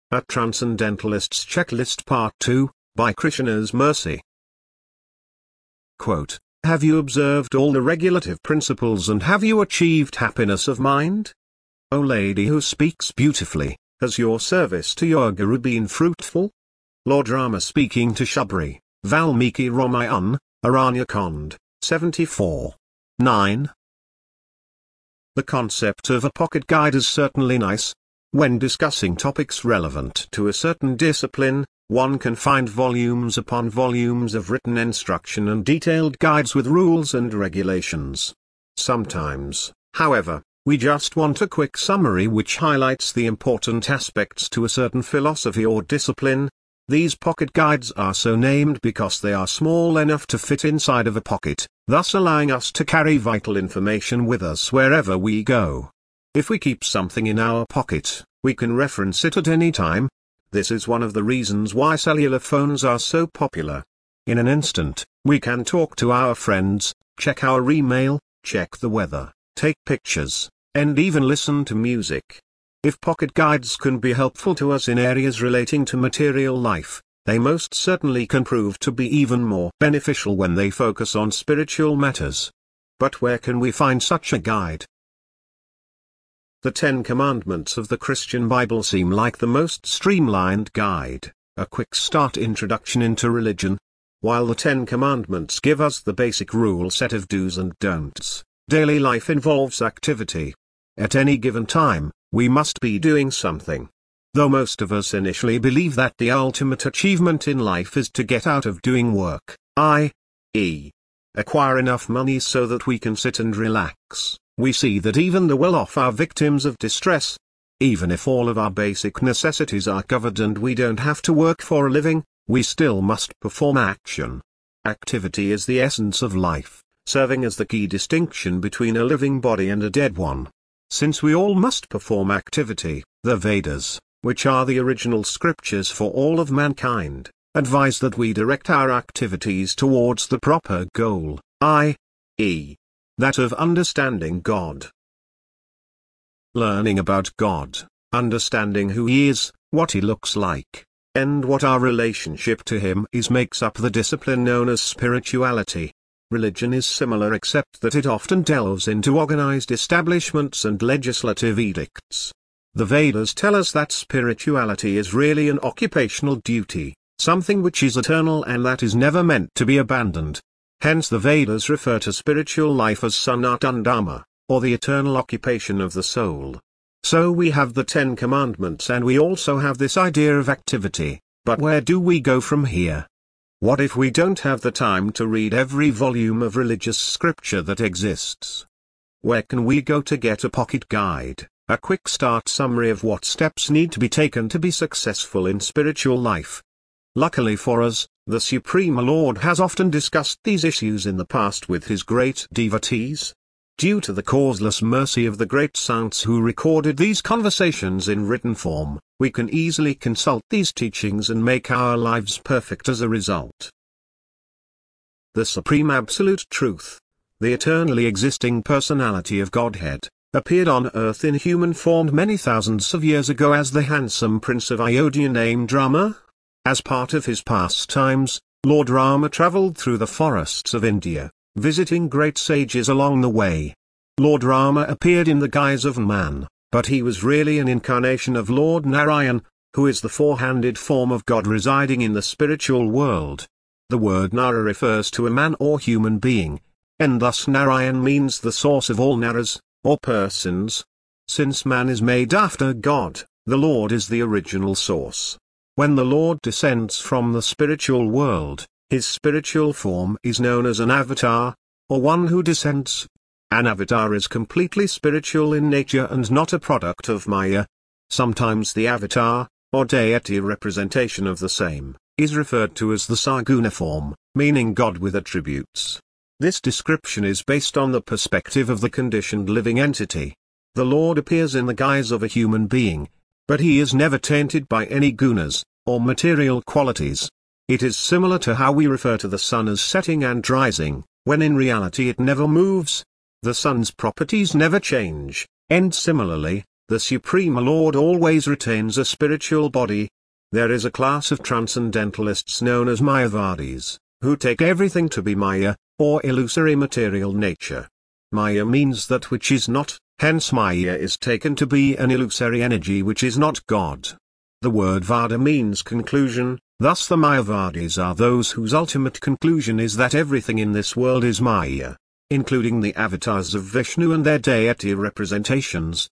A Transcendentalist's Checklist Part 2, by Krishna's Mercy. Quote, have you observed all the regulative principles and have you achieved happiness of mind? O lady who speaks beautifully, has your service to your Guru been fruitful? Lord Rama speaking to Shabri, Valmiki Ramayan, Aranyakand, 74. 9. The concept of a pocket guide is certainly nice. When discussing topics relevant to a certain discipline, one can find volumes upon volumes of written instruction and detailed guides with rules and regulations. Sometimes, however, we just want a quick summary which highlights the important aspects to a certain philosophy or discipline. These pocket guides are so named because they are small enough to fit inside of a pocket, thus allowing us to carry vital information with us wherever we go. If we keep something in our pocket, we can reference it at any time. This is one of the reasons why cellular phones are so popular. In an instant, we can talk to our friends, check our email, check the weather, take pictures, and even listen to music. If pocket guides can be helpful to us in areas relating to material life, they most certainly can prove to be even more beneficial when they focus on spiritual matters. But where can we find such a guide? The 10 Commandments of the Christian Bible seem like the most streamlined guide, a quick start introduction into religion. While the 10 Commandments give us the basic rule set of do's and don'ts, daily life involves activity. At any given time, we must be doing something. Though most of us initially believe that the ultimate achievement in life is to get out of doing work, i.e., acquire enough money so that we can sit and relax. We see that even the well-off are victims of distress. Even if all of our basic necessities are covered and we don't have to work for a living, we still must perform action. Activity is the essence of life, serving as the key distinction between a living body and a dead one. Since we all must perform activity, the Vedas, which are the original scriptures for all of mankind, advise that we direct our activities towards the proper goal, i.e., that of understanding God. Learning about God, understanding who He is, what He looks like, and what our relationship to Him is makes up the discipline known as spirituality. Religion is similar except that it often delves into organized establishments and legislative edicts. The Vedas tell us that spirituality is really an occupational duty, something which is eternal and that is never meant to be abandoned. Hence the Vedas refer to spiritual life as Sanatana Dharma, or the eternal occupation of the soul. So we have the 10 Commandments and we also have this idea of activity, but where do we go from here? What if we don't have the time to read every volume of religious scripture that exists? Where can we go to get a pocket guide, a quick start summary of what steps need to be taken to be successful in spiritual life? Luckily for us, the Supreme Lord has often discussed these issues in the past with His great devotees. Due to the causeless mercy of the great saints who recorded these conversations in written form, we can easily consult these teachings and make our lives perfect as a result. The Supreme Absolute Truth, the eternally existing personality of Godhead, appeared on earth in human form many thousands of years ago as the handsome prince of Ayodhya named Rama. As part of his pastimes, Lord Rama travelled through the forests of India, visiting great sages along the way. Lord Rama appeared in the guise of man, but he was really an incarnation of Lord Narayan, who is the four-handed form of God residing in the spiritual world. The word Nara refers to a man or human being, and thus Narayan means the source of all Naras, or persons. Since man is made after God, the Lord is the original source. When the Lord descends from the spiritual world, His spiritual form is known as an avatar, or one who descends. An avatar is completely spiritual in nature and not a product of Maya. Sometimes the avatar, or deity representation of the same, is referred to as the Saguna form, meaning God with attributes. This description is based on the perspective of the conditioned living entity. The Lord appears in the guise of a human being, but He is never tainted by any gunas, or material qualities. It is similar to how we refer to the sun as setting and rising, when in reality it never moves. The sun's properties never change, and similarly, The Supreme Lord always retains a spiritual body. There is a class of transcendentalists known as Mayavadis, who take everything to be Maya, or illusory material nature. Maya means that which is not, hence Maya is taken to be an illusory energy which is not God. The word Vada means conclusion, thus the Mayavadis are those whose ultimate conclusion is that everything in this world is Maya, including the avatars of Vishnu and their deity representations.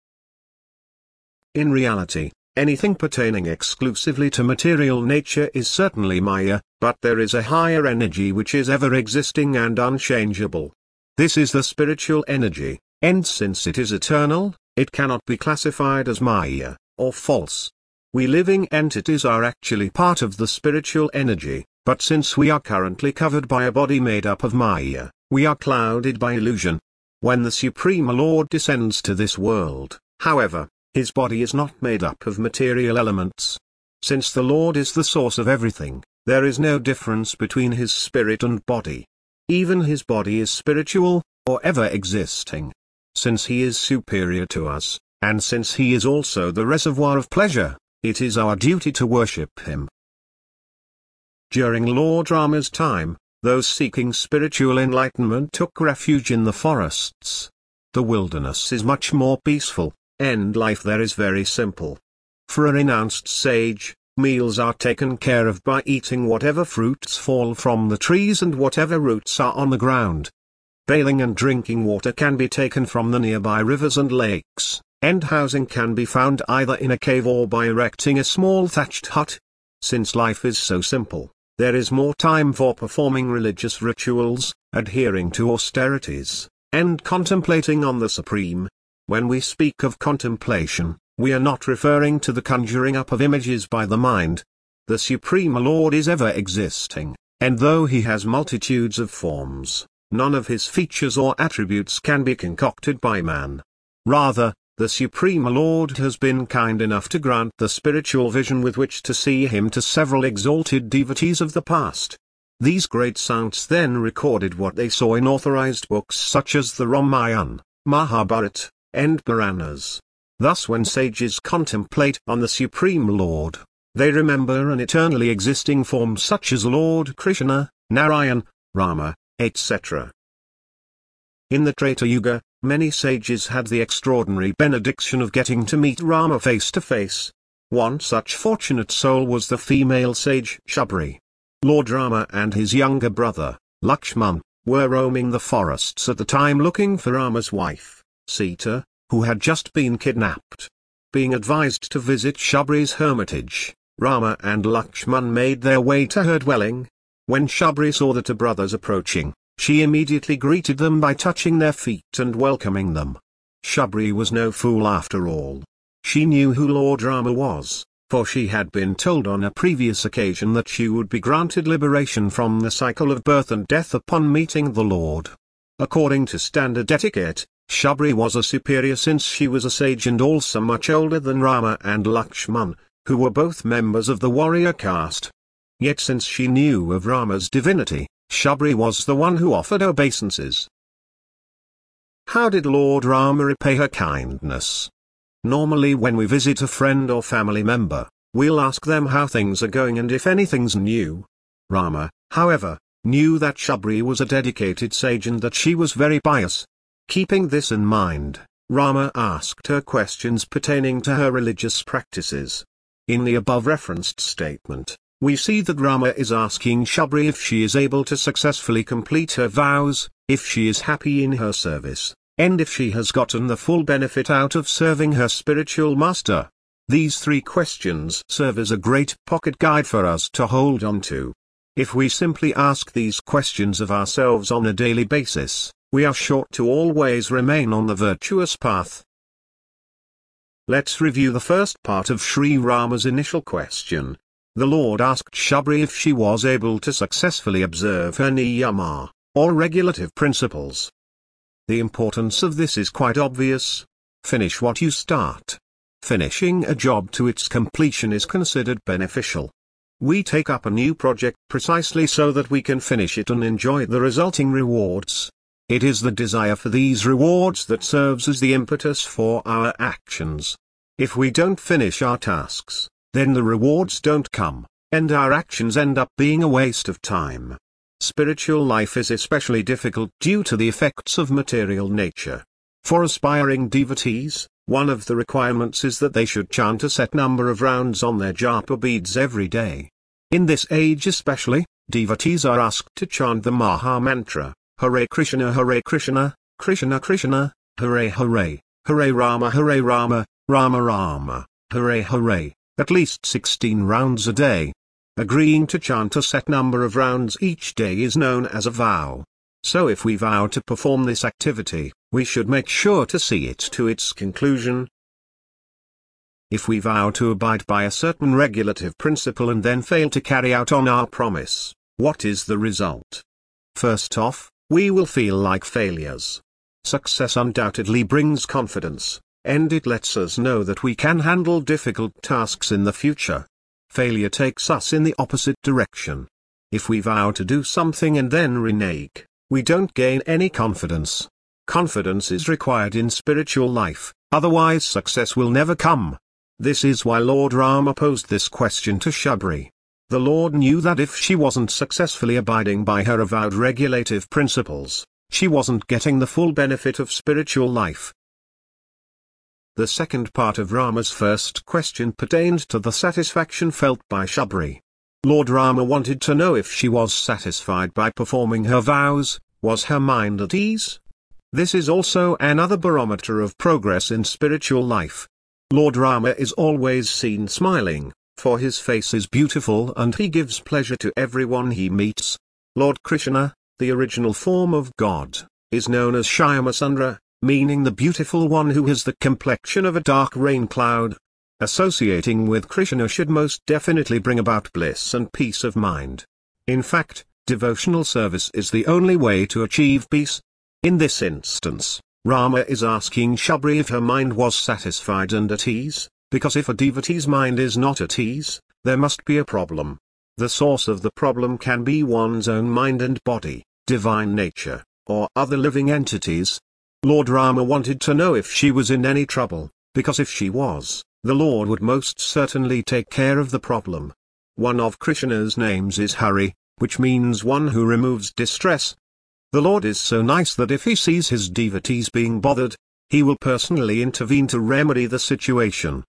In reality, anything pertaining exclusively to material nature is certainly Maya, but there is a higher energy which is ever existing and unchangeable. This is the spiritual energy, and since it is eternal, it cannot be classified as Maya, or false. We living entities are actually part of the spiritual energy, but since we are currently covered by a body made up of Maya, we are clouded by illusion. When the Supreme Lord descends to this world, however, his body is not made up of material elements. Since the Lord is the source of everything, there is no difference between his spirit and body. Even his body is spiritual, or ever existing. Since he is superior to us, and since he is also the reservoir of pleasure, it is our duty to worship him. During Lord Rama's time, those seeking spiritual enlightenment took refuge in the forests. The wilderness is much more peaceful, and life there is very simple. For a renounced sage, meals are taken care of by eating whatever fruits fall from the trees and whatever roots are on the ground. Bathing and drinking water can be taken from the nearby rivers and lakes, and housing can be found either in a cave or by erecting a small thatched hut. Since life is so simple, there is more time for performing religious rituals, adhering to austerities, and contemplating on the Supreme. When we speak of contemplation, we are not referring to the conjuring up of images by the mind. The Supreme Lord is ever existing, and though he has multitudes of forms, none of his features or attributes can be concocted by man. Rather, the Supreme Lord has been kind enough to grant the spiritual vision with which to see him to several exalted devotees of the past. These great saints then recorded what they saw in authorized books such as the Ramayana, Mahabharata, and Puranas. Thus when sages contemplate on the Supreme Lord, they remember an eternally existing form such as Lord Krishna, Narayan, Rama, etc. In the Treta Yuga, many sages had the extraordinary benediction of getting to meet Rama face to face. One such fortunate soul was the female sage Shabri. Lord Rama and his younger brother, Lakshman, were roaming the forests at the time looking for Rama's wife, Sita, who had just been kidnapped. Being advised to visit Shabri's hermitage, Rama and Lakshman made their way to her dwelling. When Shabri saw the two brothers approaching, she immediately greeted them by touching their feet and welcoming them. Shabri was no fool after all. She knew who Lord Rama was, for she had been told on a previous occasion that she would be granted liberation from the cycle of birth and death upon meeting the Lord. According to standard etiquette, Shabri was a superior since she was a sage and also much older than Rama and Lakshman, who were both members of the warrior caste. Yet since she knew of Rama's divinity, Shabri was the one who offered obeisances. How did Lord Rama repay her kindness? Normally when we visit a friend or family member, we'll ask them how things are going and if anything's new. Rama, however, knew that Shabri was a dedicated sage and that she was very pious. Keeping this in mind, Rama asked her questions pertaining to her religious practices. In the above referenced statement, we see that Rama is asking Shabri if she is able to successfully complete her vows, if she is happy in her service, and if she has gotten the full benefit out of serving her spiritual master. These three questions serve as a great pocket guide for us to hold on to. If we simply ask these questions of ourselves on a daily basis, we are sure to always remain on the virtuous path. Let's review the first part of Sri Rama's initial question. The Lord asked Shabri if she was able to successfully observe her niyama, or regulative principles. The importance of this is quite obvious. Finish what you start. Finishing a job to its completion is considered beneficial. We take up a new project precisely so that we can finish it and enjoy the resulting rewards. It is the desire for these rewards that serves as the impetus for our actions. If we don't finish our tasks, then the rewards don't come, and our actions end up being a waste of time. Spiritual life is especially difficult due to the effects of material nature. For aspiring devotees, one of the requirements is that they should chant a set number of rounds on their japa beads every day. In this age especially, devotees are asked to chant the Maha Mantra, Hare Krishna, Krishna Krishna, Hare Hare, Hare Rama, Rama Rama, Hare Hare, at least 16 rounds a day. Agreeing to chant a set number of rounds each day is known as a vow. So if we vow to perform this activity, we should make sure to see it to its conclusion. If we vow to abide by a certain regulative principle and then fail to carry out on our promise, what is the result? First off, we will feel like failures. Success undoubtedly brings confidence, and it lets us know that we can handle difficult tasks in the future. Failure takes us in the opposite direction. If we vow to do something and then renege, we don't gain any confidence. Confidence is required in spiritual life, otherwise success will never come. This is why Lord Rama posed this question to Shabri. The Lord knew that if she wasn't successfully abiding by her avowed regulative principles, she wasn't getting the full benefit of spiritual life. The second part of Rama's first question pertained to the satisfaction felt by Shabri. Lord Rama wanted to know if she was satisfied by performing her vows, was her mind at ease? This is also another barometer of progress in spiritual life. Lord Rama is always seen smiling, for his face is beautiful and he gives pleasure to everyone he meets. Lord Krishna, the original form of God, is known as Shyamasundara, meaning the beautiful one who has the complexion of a dark rain cloud. Associating with Krishna should most definitely bring about bliss and peace of mind. In fact, devotional service is the only way to achieve peace. In this instance, Rama is asking Shabri if her mind was satisfied and at ease, because if a devotee's mind is not at ease, there must be a problem. The source of the problem can be one's own mind and body, divine nature, or other living entities. Lord Rama wanted to know if she was in any trouble, because if she was, the Lord would most certainly take care of the problem. One of Krishna's names is Hari, which means one who removes distress. The Lord is so nice that if he sees his devotees being bothered, he will personally intervene to remedy the situation.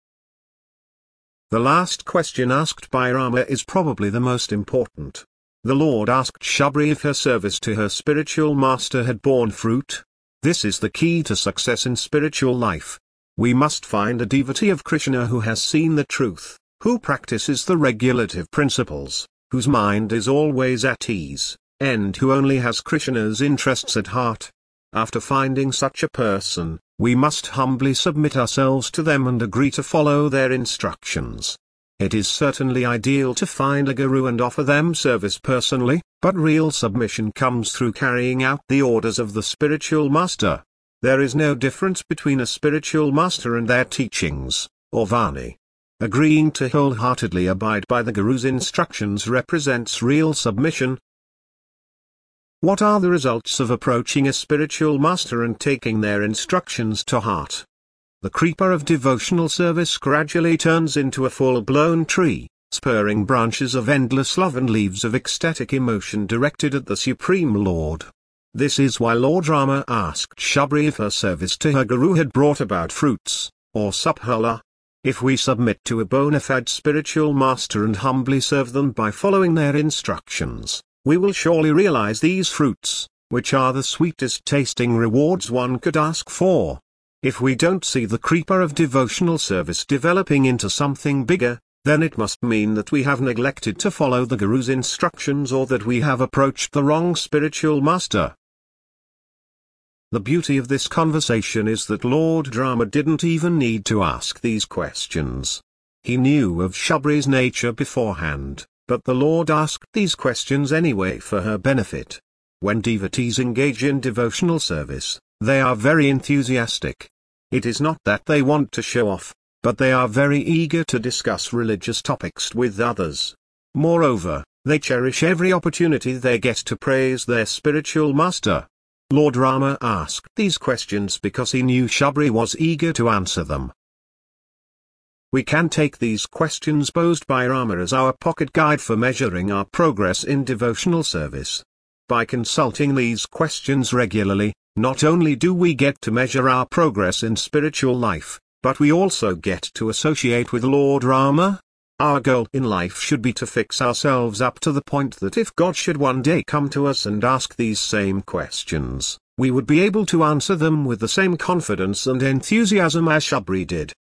The last question asked by Rama is probably the most important. The Lord asked Shabri if her service to her spiritual master had borne fruit. This is the key to success in spiritual life. We must find a devotee of Krishna who has seen the truth, who practices the regulative principles, whose mind is always at ease, and who only has Krishna's interests at heart. After finding such a person, we must humbly submit ourselves to them and agree to follow their instructions. It is certainly ideal to find a guru and offer them service personally, but real submission comes through carrying out the orders of the spiritual master. There is no difference between a spiritual master and their teachings, or Vani. Agreeing to wholeheartedly abide by the Guru's instructions represents real submission. What are the results of approaching a spiritual master and taking their instructions to heart? The creeper of devotional service gradually turns into a full-blown tree, spurring branches of endless love and leaves of ecstatic emotion directed at the Supreme Lord. This is why Lord Rama asked Shabri if her service to her Guru had brought about fruits, or saphala. If we submit to a bona fide spiritual master and humbly serve them by following their instructions, we will surely realize these fruits, which are the sweetest tasting rewards one could ask for. If we don't see the creeper of devotional service developing into something bigger, then it must mean that we have neglected to follow the Guru's instructions or that we have approached the wrong spiritual master. The beauty of this conversation is that Lord Rama didn't even need to ask these questions. He knew of Shabri's nature beforehand, but the Lord asked these questions anyway for her benefit. When devotees engage in devotional service, they are very enthusiastic. It is not that they want to show off, but they are very eager to discuss religious topics with others. Moreover, they cherish every opportunity they get to praise their spiritual master. Lord Rama asked these questions because he knew Shabri was eager to answer them. We can take these questions posed by Rama as our pocket guide for measuring our progress in devotional service. By consulting these questions regularly, not only do we get to measure our progress in spiritual life, but we also get to associate with Lord Rama. Our goal in life should be to fix ourselves up to the point that if God should one day come to us and ask these same questions, we would be able to answer them with the same confidence and enthusiasm as Shabri did.